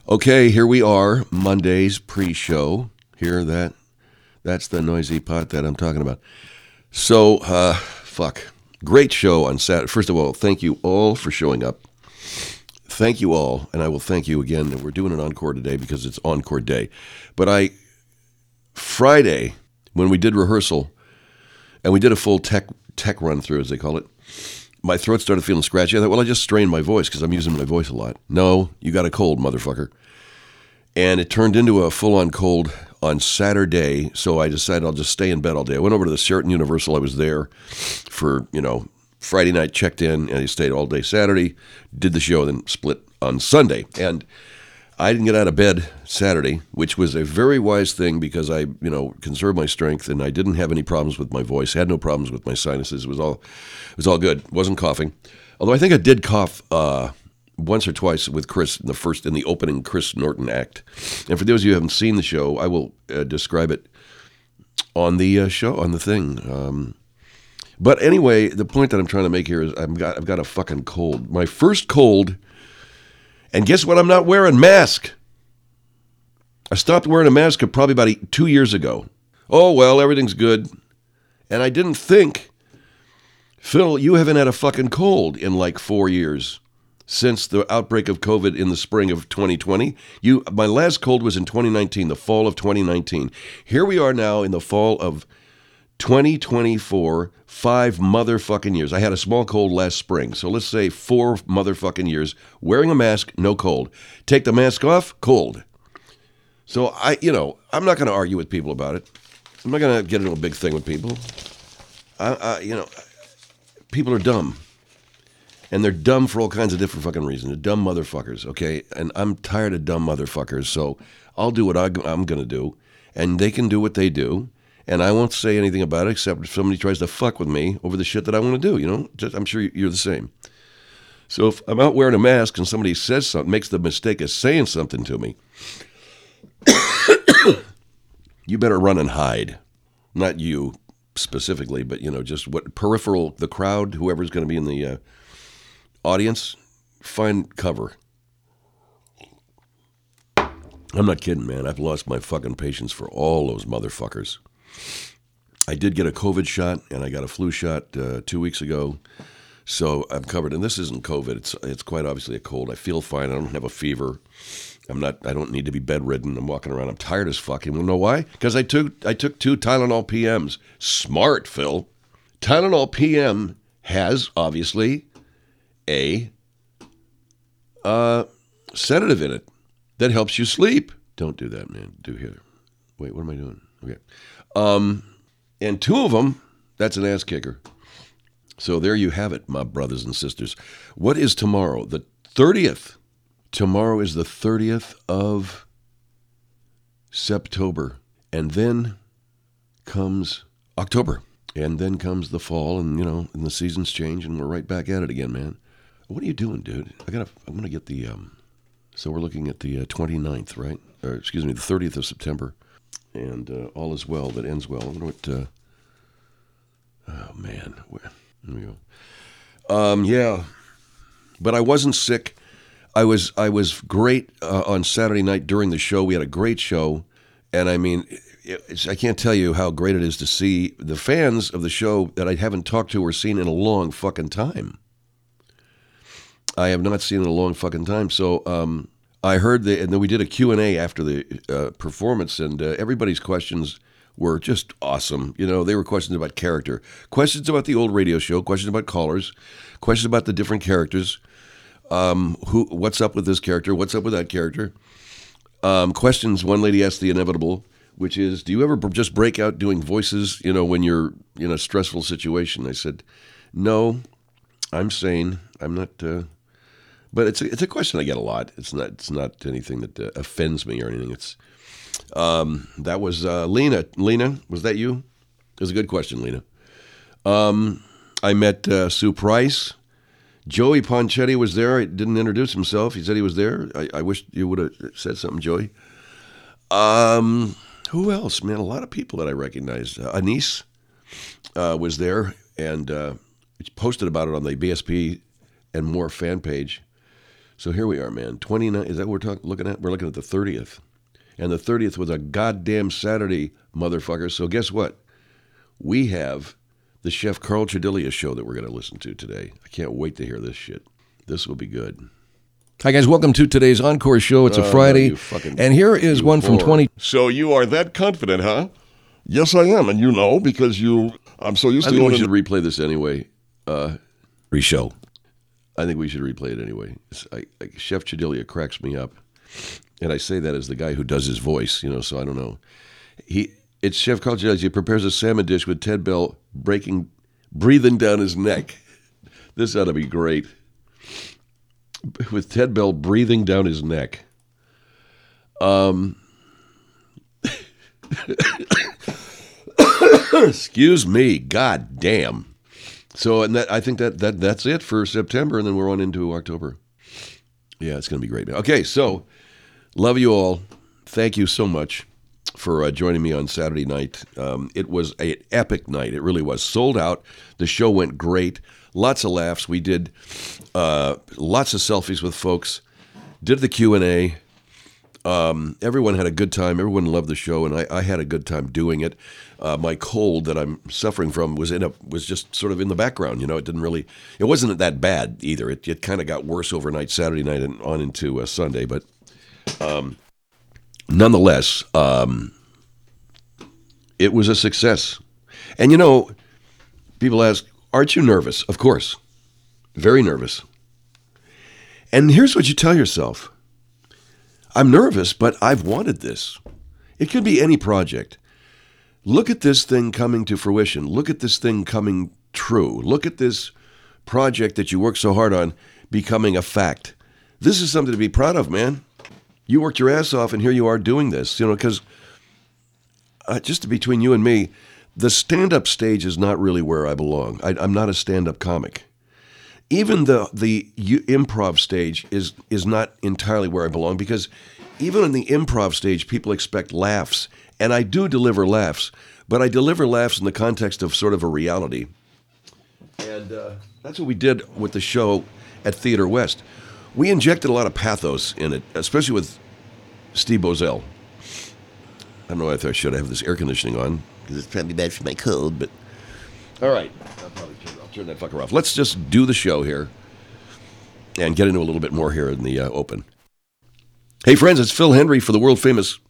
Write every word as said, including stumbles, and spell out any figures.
Okay, here we are, Monday's pre-show. Hear that? That's the noisy pot that I'm talking about. So, uh, fuck. Great show on Saturday. First of all, thank you all for showing up. Thank you all, and I will thank you again. We're doing an encore today because it's encore day. But I, Friday, when we did rehearsal, and we did a full tech tech run through, as they call it, my throat started feeling scratchy. I thought, well, I just strained my voice because I'm using my voice a lot. No, you got a cold, motherfucker. And it turned into a full-on cold on Saturday, so I decided I'll just stay in bed all day. I went over to the Sheraton Universal. I was there for, you know, Friday night, checked in, and I stayed all day Saturday, did the show, then split on Sunday. And I didn't get out of bed Saturday, which was a very wise thing because I, you know, conserved my strength, and I didn't have any problems with my voice. I had no problems with my sinuses. It was all, it was all good. Wasn't coughing. Although I think I did cough uh, once or twice with Chris in the first, in the opening Chris Norton act. And for those of you who haven't seen the show, I will uh, describe it on the uh, show, on the thing. Um, but anyway, the point that I'm trying to make here is I've got, I've got a fucking cold. My first cold. And guess what? I'm not wearing a mask. I stopped wearing a mask probably about two years ago. Oh, well, everything's good. And I didn't think, Phil, you haven't had a fucking cold in like four years since the outbreak of COVID in the spring of twenty twenty. You, my last cold was in twenty nineteen, the fall of twenty nineteen. Here we are now in the fall of twenty twenty-four, five motherfucking years. I had a small cold last spring, so let's say four motherfucking years, wearing a mask, no cold. Take the mask off, cold. So I, you know, I'm not going to argue with people about it. I'm not going to get into a big thing with people. I, I, you know, people are dumb. And they're dumb for all kinds of different fucking reasons. They're dumb motherfuckers, okay? And I'm tired of dumb motherfuckers, so I'll do what I, I'm going to do, and they can do what they do. And I won't say anything about it except if somebody tries to fuck with me over the shit that I want to do, you know? Just, I'm sure you're the same. So if I'm out wearing a mask and somebody says something, makes the mistake of saying something to me, you better run and hide. Not you specifically, but, you know, just what peripheral, the crowd, whoever's going to be in the uh, audience, find cover. I'm not kidding, man. I've lost my fucking patience for all those motherfuckers. I did get a COVID shot, and I got a flu shot uh, two weeks ago, so I'm covered. And this isn't COVID; it's it's quite obviously a cold. I feel fine. I don't have a fever. I'm not. I don't need to be bedridden. I'm walking around. I'm tired as fuck. You wanna know why? Because I took I took two Tylenol P Ms. Smart, Phil. Tylenol P M has obviously a uh, sedative in it that helps you sleep. Don't do that, man. Do here. Wait, what am I doing? Okay. Um, and two of them, that's an ass kicker. So there you have it, my brothers and sisters. What is tomorrow? The thirtieth. Tomorrow is the thirtieth of September. And then comes October. And then comes the fall, and, you know, and the seasons change, and we're right back at it again, man. What are you doing, dude? I gotta, I'm going to get the, um, so we're looking at the uh, twenty-ninth, right? Or, excuse me, the thirtieth of September. And uh, all is well that ends well. I wonder what, uh, oh, man. Where, there we go. Um, yeah. But I wasn't sick. I was I was great uh, on Saturday night during the show. We had a great show. And, I mean, it's, I can't tell you how great it is to see the fans of the show that I haven't talked to or seen in a long fucking time. I have not seen in a long fucking time. So, um... I heard the, and then we did a Q and A after the uh, performance, and uh, everybody's questions were just awesome. You know, they were questions about character, questions about the old radio show, questions about callers, questions about the different characters. Um, who, what's up with this character? What's up with that character? Um, questions. One lady asked the inevitable, which is, do you ever just break out doing voices, you know, when you're in a stressful situation? I said, no, I'm sane. I'm not... Uh, But it's a, it's a question I get a lot. It's not it's not anything that uh, offends me or anything. It's um, that was uh, Lena. Lena, was that you? It was a good question, Lena. Um, I met uh, Sue Price. Joey Ponchetti was there. He didn't introduce himself. He said he was there. I, I wish you would have said something, Joey. Um, who else? Man, a lot of people that I recognized. Uh, Anise uh, was there and uh, posted about it on the B S P and More fan page. So here we are, man. twenty-nine, is that what we're talking, looking at? We're looking at the thirtieth. And the thirtieth was a goddamn Saturday, motherfucker. So guess what? We have the Chef Carl Chedilia show that we're going to listen to today. I can't wait to hear this shit. This will be good. Hi, guys. Welcome to today's Encore show. It's a Uh, Friday. you fucking- And here is one from whore. twenty. So you are that confident, huh? Yes, I am, and you know because you. I'm so used I to think we owning. should replay this anyway. Uh, Re-show. I think we should replay it anyway. It's, I, I, Chef Chedilia cracks me up. And I say that as the guy who does his voice, you know, so I don't know. He, it's Chef Carl Chedilia. He prepares a salmon dish with Ted Bell breaking, breathing down his neck. This ought to be great. With Ted Bell breathing down his neck. Um, excuse me. God damn. So, and that I think that, that that's it for September, and then we're on into October. Yeah, it's going to be great. Okay, so love you all. Thank you so much for uh, joining me on Saturday night. Um, it was an epic night. It really was. Sold out. The show went great. Lots of laughs. We did uh, lots of selfies with folks. Did the Q and A. Um, everyone had a good time. Everyone loved the show, and I, I had a good time doing it. Uh, my cold that I'm suffering from was in a was just sort of in the background. You know, it didn't really. It wasn't that bad either. It it kind of got worse overnight, Saturday night, and on into uh, Sunday. But um, nonetheless, um, it was a success. And you know, people ask, "Aren't you nervous?" Of course, very nervous. And here's what you tell yourself. I'm nervous, but I've wanted this. It could be any project. Look at this thing coming to fruition. Look at this thing coming true. Look at this project that you worked so hard on becoming a fact. This is something to be proud of, man. You worked your ass off, and here you are doing this. You know, because uh, just between you and me, the stand-up stage is not really where I belong. I, I'm not a stand-up comic. Even the the improv stage is is not entirely where I belong, because even in the improv stage, people expect laughs, and I do deliver laughs, but I deliver laughs in the context of sort of a reality, and uh, that's what we did with the show at Theater West. We injected a lot of pathos in it, especially with Steve Bozell. I don't know if I should have this air conditioning on, because it's probably bad for my cold, but all right. I'll probably turn, I'll turn that fucker off. Let's just do the show here and get into a little bit more here in the uh, open. Hey, friends, it's Phil Hendry for the world-famous